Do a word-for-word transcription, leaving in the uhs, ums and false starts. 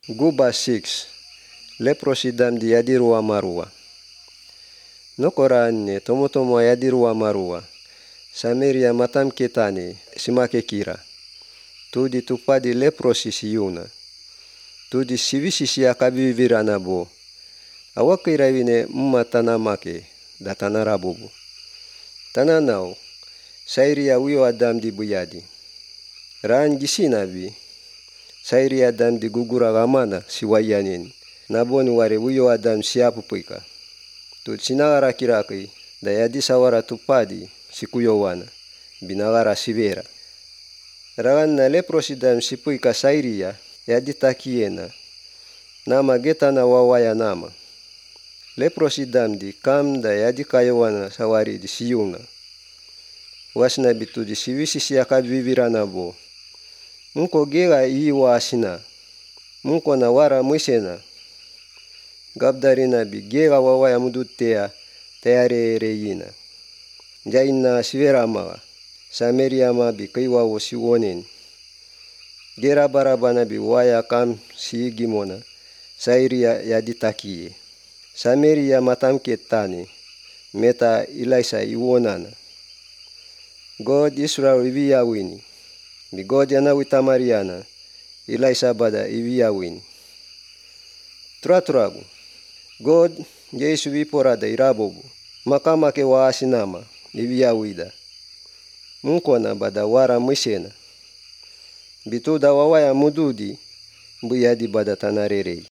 Guba six. Leprosi damdi yadirua marua. Nokoranne tomotomo yadirua marua. Samaria matam ketane simake kira. Tudi tupadi leprosi siyuna. Tudi sivisi siya kabivirana bo. Awakirawine mma tanamake da tanarabubu. Tananau Sairia wiyo adamdi buyadi. Raan gisinabi Sairia adamdi gugura gamana siwayanin. Naboni ware wiyo adam siapupuika. Tu sinagara kiraki da yadi sawara tupadi sikuyowana binagara sivera. Ragan na leprosi dam sipuika Sairia yadi takiena. Nama getana wawaya nama. Leprosi damdi kam da yadi kayowana sawari di siyuna. Wasna bitu di sivisi siaka vivirana bo. Munko gera iwa asina. Munko na wara mwisena. Gabdarina bi gera wawaya mudutea tayare reyina. Jaina sivera mawa. Samaria ma bi kaiwa wosiwonen. Gera barabana bi waya kam siigimona. Sairia yaditakie. Samaria matam ketane. Meta ilaisa iwonana. God Israel iwiya wini. Bi God yana witamariana. Ilaisa bada iwiya wini. Turaturagu. God Yesu viporada irabobu. Makama ke waasinama iwiya wida. Munkona bada wara mwisena. Bituda wawaya mududi. Buyadi bada tanarerei.